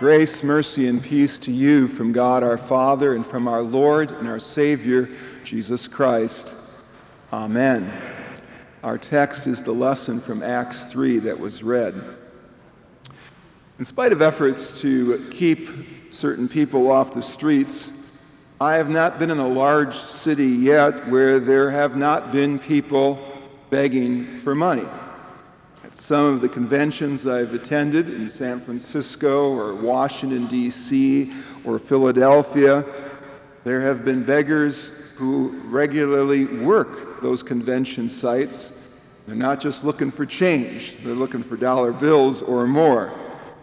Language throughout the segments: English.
Grace, mercy, and peace to you from God our Father and from our Lord and our Savior, Jesus Christ. Amen. Our text is the lesson from Acts 3 that was read. In spite of efforts to keep certain people off the streets, I have not been in a large city yet where there have not been people begging for money. At some of the conventions I've attended in San Francisco or Washington, D.C. or Philadelphia, there have been beggars who regularly work those convention sites. They're not just looking for change, they're looking for dollar bills or more.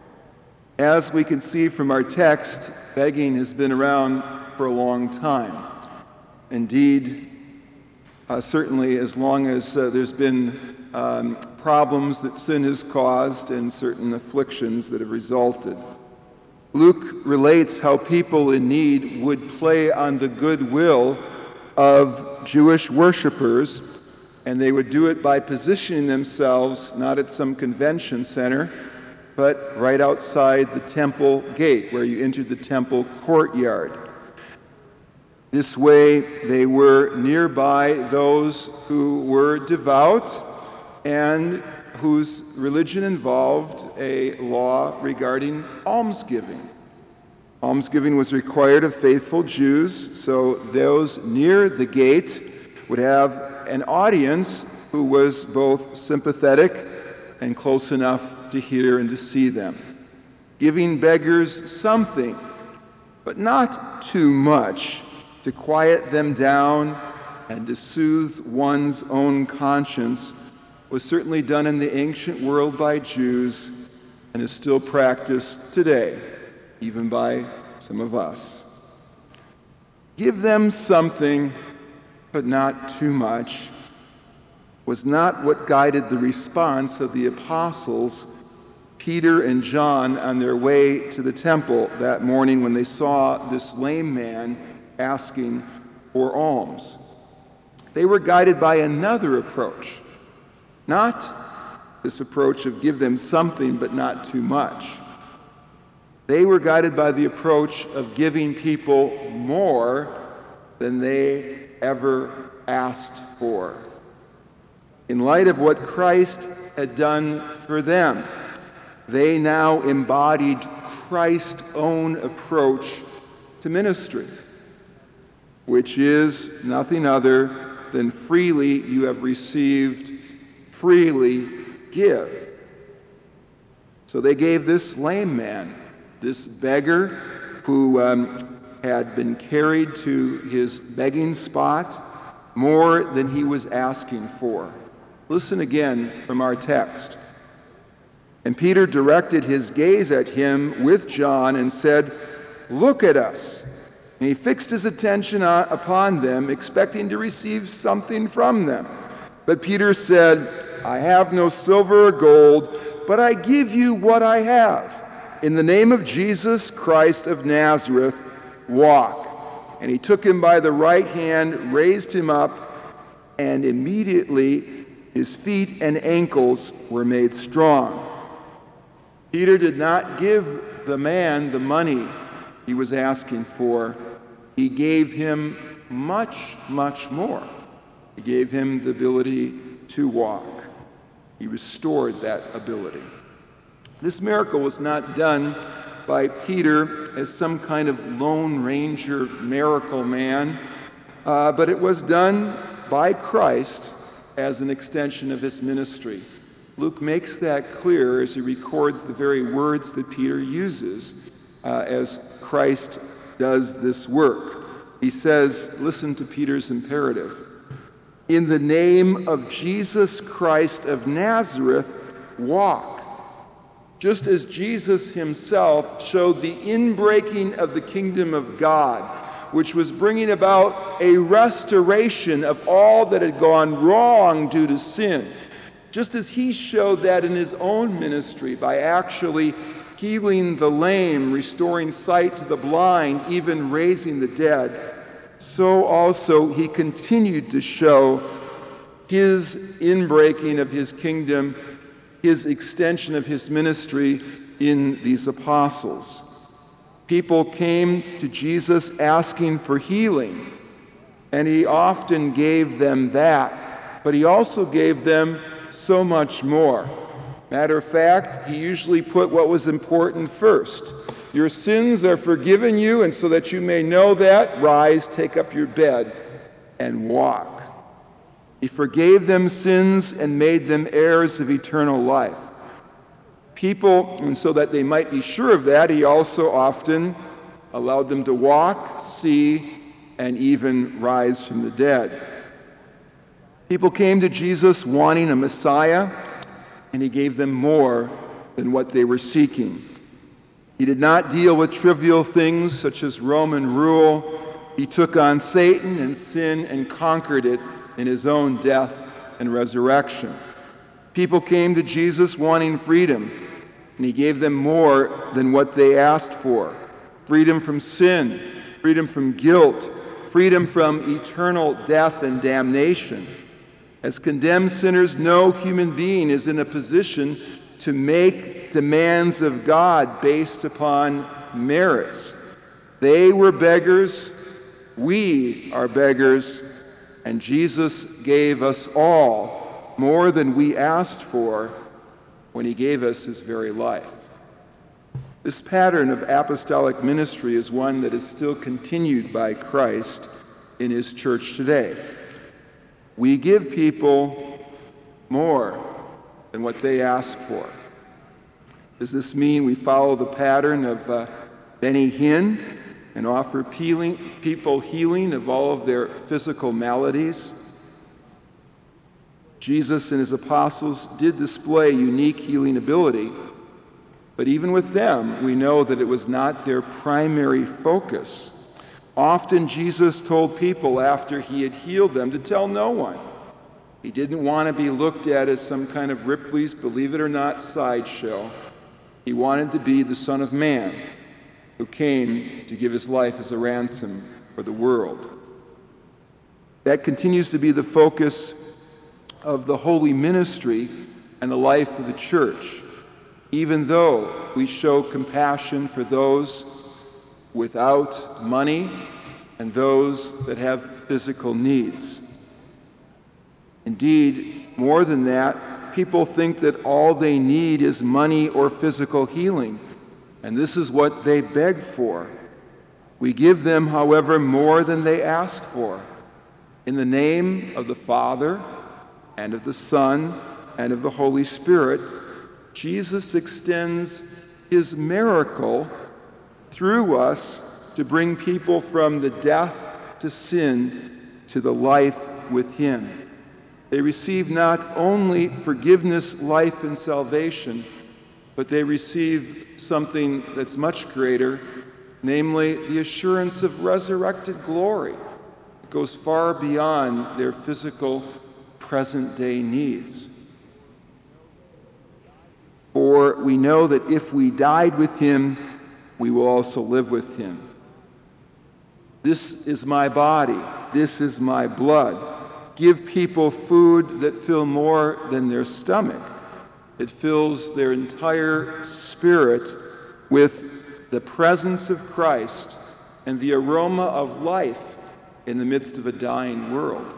As we can see from our text, begging has been around for a long time. Indeed, certainly as long as there's been problems that sin has caused and certain afflictions that have resulted. Luke relates how people in need would play on the goodwill of Jewish worshipers, and they would do it by positioning themselves not at some convention center, but right outside the temple gate, where you entered the temple courtyard. This way, they were nearby those who were devout and whose religion involved a law regarding almsgiving. Almsgiving was required of faithful Jews, so those near the gate would have an audience who was both sympathetic and close enough to hear and to see them. Giving beggars something, but not too much, to quiet them down and to soothe one's own conscience was certainly done in the ancient world by Jews and is still practiced today, even by some of us. Give them something, but not too much, was not what guided the response of the apostles, Peter and John, on their way to the temple that morning when they saw this lame man asking for alms. They were guided by another approach. Not this approach of give them something but not too much. They were guided by the approach of giving people more than they ever asked for. In light of what Christ had done for them, they now embodied Christ's own approach to ministry, which is nothing other than freely you have received, freely give. So they gave this lame man, this beggar who had been carried to his begging spot, more than he was asking for. Listen again from our text. And Peter directed his gaze at him with John and said, "Look at us." And he fixed his attention upon them, expecting to receive something from them. But Peter said, "I have no silver or gold, but I give you what I have. In the name of Jesus Christ of Nazareth, walk." And he took him by the right hand, raised him up, and immediately his feet and ankles were made strong. Peter did not give the man the money he was asking for. He gave him much, much more. He gave him the ability to walk. He restored that ability. This miracle was not done by Peter as some kind of Lone Ranger miracle man, but it was done by Christ as an extension of his ministry. Luke makes that clear as he records the very words that Peter uses as Christ does this work. He says, listen to Peter's imperative. In the name of Jesus Christ of Nazareth, walk. Just as Jesus himself showed the inbreaking of the kingdom of God, which was bringing about a restoration of all that had gone wrong due to sin. Just as he showed that in his own ministry by actually healing the lame, restoring sight to the blind, even raising the dead, so also he continued to show his inbreaking of his kingdom, his extension of his ministry in these apostles. People came to Jesus asking for healing, and he often gave them that, but he also gave them so much more. Matter of fact, he usually put what was important first. Your sins are forgiven you, and so that you may know that, rise, take up your bed, and walk. He forgave them sins and made them heirs of eternal life. People, and so that they might be sure of that, he also often allowed them to walk, see, and even rise from the dead. People came to Jesus wanting a Messiah, and he gave them more than what they were seeking. He did not deal with trivial things such as Roman rule. He took on Satan and sin and conquered it in his own death and resurrection. People came to Jesus wanting freedom, and he gave them more than what they asked for. Freedom from sin, freedom from guilt, freedom from eternal death and damnation. As condemned sinners, no human being is in a position to make demands of God based upon merits. They were beggars, we are beggars, and Jesus gave us all more than we asked for when he gave us his very life. This pattern of apostolic ministry is one that is still continued by Christ in his church today. We give people more than what they ask for. Does this mean we follow the pattern of Benny Hinn and offer people healing of all of their physical maladies? Jesus and his apostles did display unique healing ability, but even with them, we know that it was not their primary focus. Often Jesus told people after he had healed them to tell no one. He didn't want to be looked at as some kind of Ripley's Believe It or Not sideshow. He wanted to be the Son of Man who came to give his life as a ransom for the world. That continues to be the focus of the holy ministry and the life of the church, even though we show compassion for those without money and those that have physical needs. Indeed, more than that, people think that all they need is money or physical healing, and this is what they beg for. We give them, however, more than they ask for. In the name of the Father, and of the Son, and of the Holy Spirit, Jesus extends his miracle through us to bring people from the death to sin to the life with him. They receive not only forgiveness, life, and salvation, but they receive something that's much greater, namely the assurance of resurrected glory. It goes far beyond their physical present-day needs. For we know that if we died with him, we will also live with him. This is my body, this is my blood. Give people food that fill more than their stomach. It fills their entire spirit with the presence of Christ and the aroma of life in the midst of a dying world.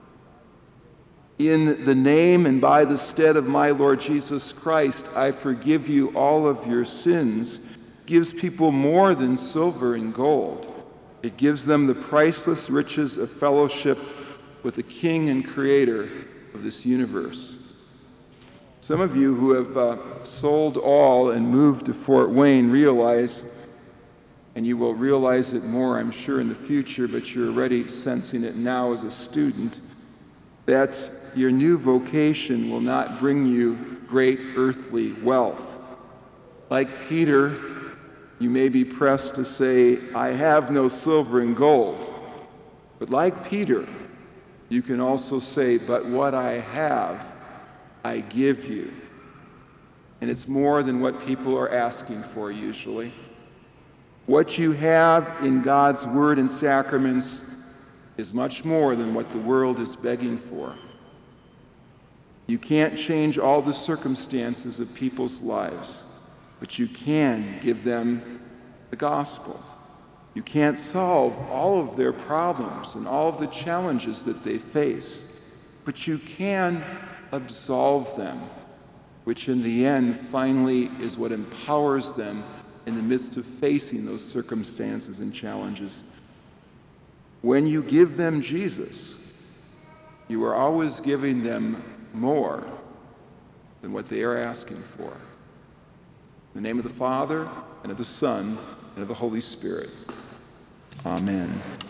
In the name and by the stead of my Lord Jesus Christ, I forgive you all of your sins, gives people more than silver and gold. It gives them the priceless riches of fellowship with the King and Creator of this universe. Some of you who have sold all and moved to Fort Wayne realize, and you will realize it more, I'm sure, in the future, but you're already sensing it now as a student, that your new vocation will not bring you great earthly wealth. Like Peter, you may be pressed to say, I have no silver and gold. But like Peter, you can also say, but what I have, I give you. And it's more than what people are asking for usually. What you have in God's word and sacraments is much more than what the world is begging for. You can't change all the circumstances of people's lives, but you can give them the gospel. You can't solve all of their problems and all of the challenges that they face, but you can absolve them, which in the end finally is what empowers them in the midst of facing those circumstances and challenges. When you give them Jesus, you are always giving them more than what they are asking for. In the name of the Father, and of the Son, and of the Holy Spirit. Amen.